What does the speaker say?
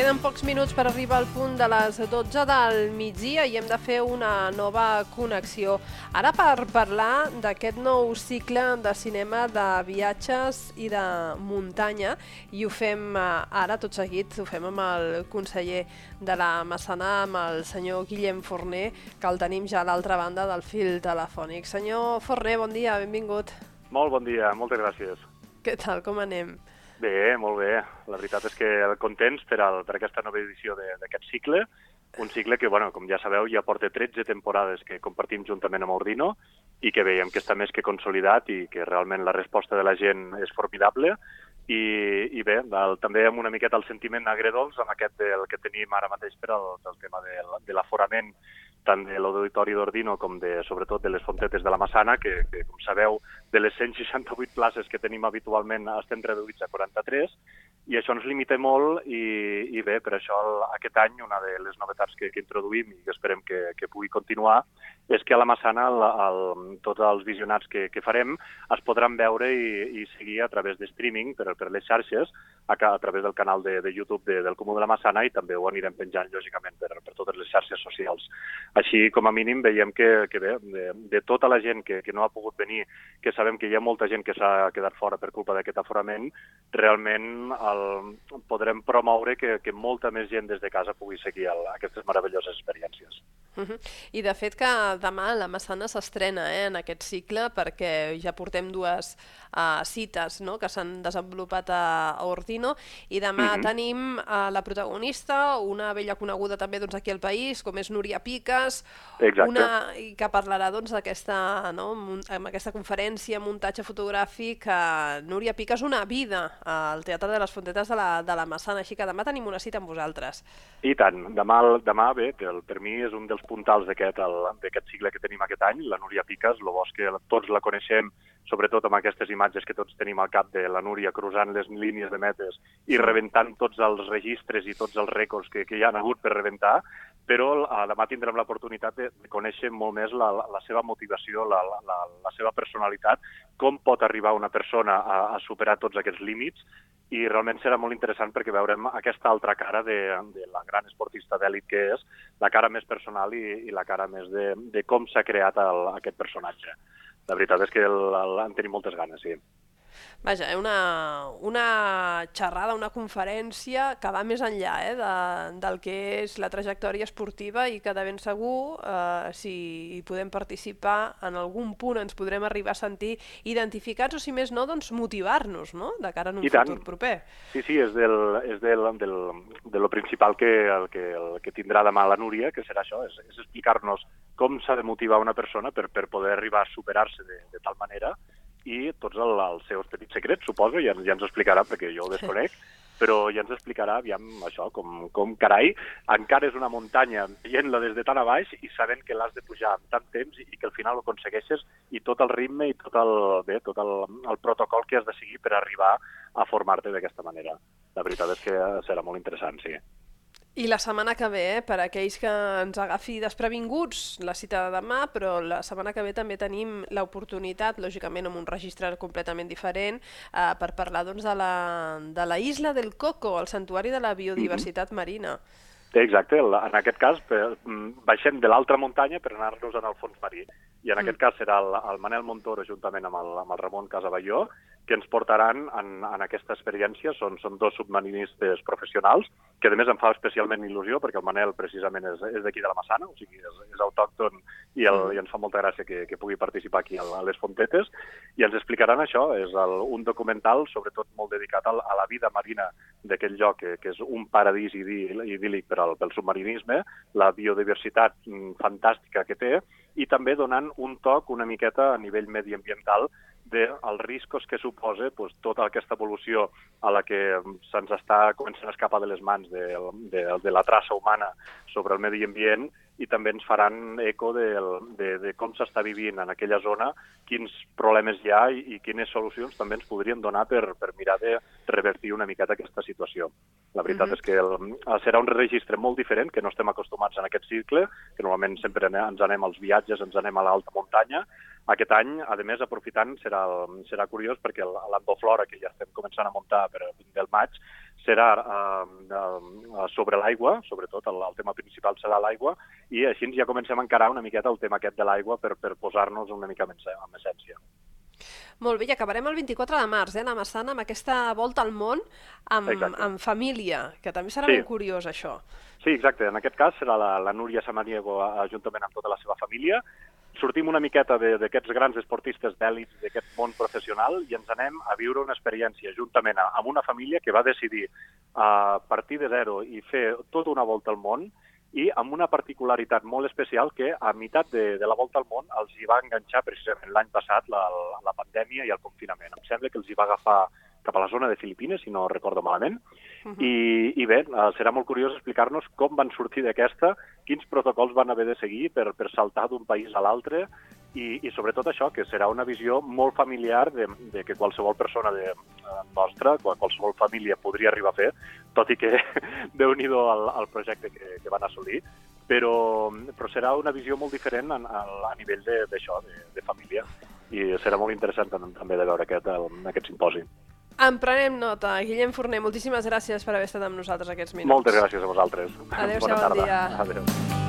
Queden pocs minuts per arribar al punt de les 12 del migdia i hem de fer una nova connexió. Ara per parlar d'aquest nou cicle de cinema de viatges i de muntanya, i ho fem ara tot seguit, ho fem amb el conseller de la Massana, amb el senyor Guillem Forner, que el tenim ja a l'altra banda del fil telefònic. Senyor Forner, bon dia, benvingut. Molt bon dia, moltes gràcies. Què tal, com anem? Bé, molt bé. La veritat és que contents per aquesta nova edició d'aquest cicle. Un cicle que, com ja sabeu, ja porta 13 temporades que compartim juntament amb Ordino i que veiem que està més que consolidat i que realment la resposta de la gent és formidable. I bé, també amb una miqueta el sentiment agredolç amb aquest del que tenim ara mateix per al tema de l'aforament tant de l'Auditori d'Ordino com sobretot de les Fontetes de la Massana, que com sabeu, de les 168 places que tenim habitualment estem reduïts a 43, i això ens limita molt i bé, per això aquest any una de les novetats que introduïm i que esperem que pugui continuar és que a la Massana tots els visionats que farem es podran veure i seguir a través de streaming per les xarxes, a través del canal de YouTube del Comú de la Massana, i també ho anirem penjant, lògicament, per totes les xarxes socials. Així, com a mínim, veiem que bé, de tota la gent que no ha pogut venir, que sabem que hi ha molta gent que s'ha quedat fora per culpa d'aquest aforament, realment podrem promoure que molta més gent des de casa pugui seguir aquestes meravelloses experiències. I de fet que demà la Massana s'estrena en aquest cicle, perquè ja portem dues cites que s'han desenvolupat a Ordino, i demà tenim la protagonista, una vella coneguda també aquí al país, com és Núria Picas, que parlarà d'aquesta amb aquesta conferència, muntatge fotogràfic. Núria Picas, una vida al Teatre de les Fontetes de la Massana, així que demà tenim una cita amb vosaltres. I tant, demà bé, per mi és un dels puntals d'aquest cicle que tenim aquest any, la Núria Picas. Lo bo és que tots la coneixem, sobretot amb aquestes imatges que tots tenim al cap de la Núria cruzant les línies de metes i rebentant tots els registres i tots els rècords que hi han hagut per rebentar, però demà tindrem l'oportunitat de conèixer molt més la seva motivació, la seva personalitat, com pot arribar una persona a superar tots aquests límits, i realment serà molt interessant perquè veurem aquesta altra cara de la gran esportista d'èlit que és, la cara més personal i la cara més de com s'ha creat aquest personatge. La veritat és que en tenim moltes ganes, sí. Vaja, una xerrada, una conferència que va més enllà del que és la trajectòria esportiva, i que de ben segur, si hi podem participar, en algun punt ens podrem arribar a sentir identificats, o si més no, motivar-nos, de cara a un futur proper. Sí, és de lo principal que tindrà demà la Núria, que serà això, és explicar-nos com s'ha de motivar una persona per poder arribar a superar-se de tal manera, i tots els seus petits secrets, suposo, ja ens explicarà, perquè jo ho desconec, però ja ens explicarà, aviam, això, com carai, encara és una muntanya, veient-la des de tan a baix i sabent que l'has de pujar en tant temps i que al final ho aconsegueixes, i tot el ritme i tot el protocol que has de seguir per arribar a formar-te d'aquesta manera. La veritat és que serà molt interessant, sí. I la setmana que ve, per aquells que ens agafi desprevinguts, la cita de demà, però la setmana que ve també tenim l'oportunitat, lògicament amb un registre completament diferent, per parlar de la Isla del Coco, el santuari de la biodiversitat marina. Exacte, en aquest cas baixem de l'altra muntanya per anar-nos al fons marí, i en aquest cas serà el Manel Montoro juntament amb el Ramon Casaballó que ens portaran en aquesta experiència. Són dos submarinistes professionals, que a més em fa especialment il·lusió perquè el Manel precisament és d'aquí de la Massana, o sigui, és autòcton, i ens fa molta gràcia que pugui participar aquí a les Fontetes, i ens explicaran això. És un documental sobretot molt dedicat a la vida marina d'aquest lloc, que és un paradís idíl·lic pel submarinisme, la biodiversitat fantàstica que té, i també donant un toc una miqueta a nivell mediambiental dels riscos que suposa tota aquesta evolució a la que se'ns està començant a escapar de les mans de la traça humana sobre el medi ambient, i també ens faran eco de com s'està vivint en aquella zona, quins problemes hi ha i quines solucions també ens podrien donar per mirar de revertir una miqueta aquesta situació. La veritat és que serà un registre molt diferent, que no estem acostumats en aquest cicle, que normalment sempre ens anem als viatges, ens anem a l'alta muntanya. Aquest any, a més, aprofitant, serà curiós perquè l'Andoflora, que ja estem començant a muntar per del maig, serà sobre l'aigua, sobretot el tema principal serà l'aigua, i així ja comencem a encarar una miqueta el tema aquest de l'aigua per posar-nos una mica en essència. Molt bé, i acabarem el 24 de març, la Massana, amb aquesta volta al món amb família, que també serà ben curiós, això. Sí, exacte. En aquest cas serà la Núria Samaniego juntament amb tota la seva família. Sortim una miqueta d'aquests grans esportistes d'èlit, d'aquest món professional, i ens anem a viure una experiència juntament amb una família que va decidir partir de zero i fer tota una volta al món, i amb una particularitat molt especial que a meitat de la volta al món els hi va enganxar precisament l'any passat la pandèmia i el confinament. Em sembla que els hi va agafar cap a la zona de Filipines, si no recordo malament. I bé, serà molt curiós explicar-nos com van sortir d'aquesta, quins protocols van haver de seguir per saltar d'un país a l'altre, i sobretot això, que serà una visió molt familiar de que qualsevol persona nostra, qualsevol família podria arribar a fer, tot i que Déu-n'hi-do el projecte que van assolir, però serà una visió molt diferent a nivell d'això, de família, i serà molt interessant també de veure aquest simposi. En prenem nota. Guillem Forner, moltíssimes gràcies per haver estat amb nosaltres aquests minuts. Moltes gràcies a vosaltres. Adéu-siau, bon dia. Adéu.